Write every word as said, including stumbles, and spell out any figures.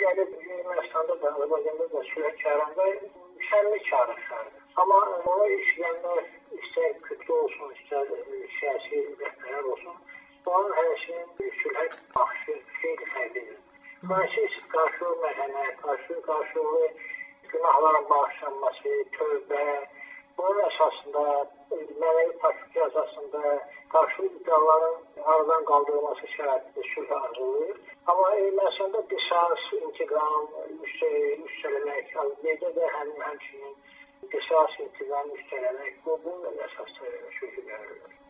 gəlib Ermənistanda da, Azərbaycanda da sülh çağıranda şənlik çağırışlardı. Amma ona işləyənlər istər kütlə olsun, istər siyasi rəhbərlər olsun, onların hərəsinin sülhə baxışı xeyli fərqlidir. Proses qarşılıqlı mərhəmət, qarşılıqlı qarşılıqlı günahların bağışlanması, tövbə, bunun əsasında, mənəvi taktik əsasında qarşılıqlı iddiaların aradan qaldırılması şəraitində sülh arzulayır. Amma Ermənistanda qisas, intiqam, üstələmək, Azərbaycanda da həmin həmçinin qisas, intiqam, üstələmək, bu bunun əsasında sülhü gəlirlər.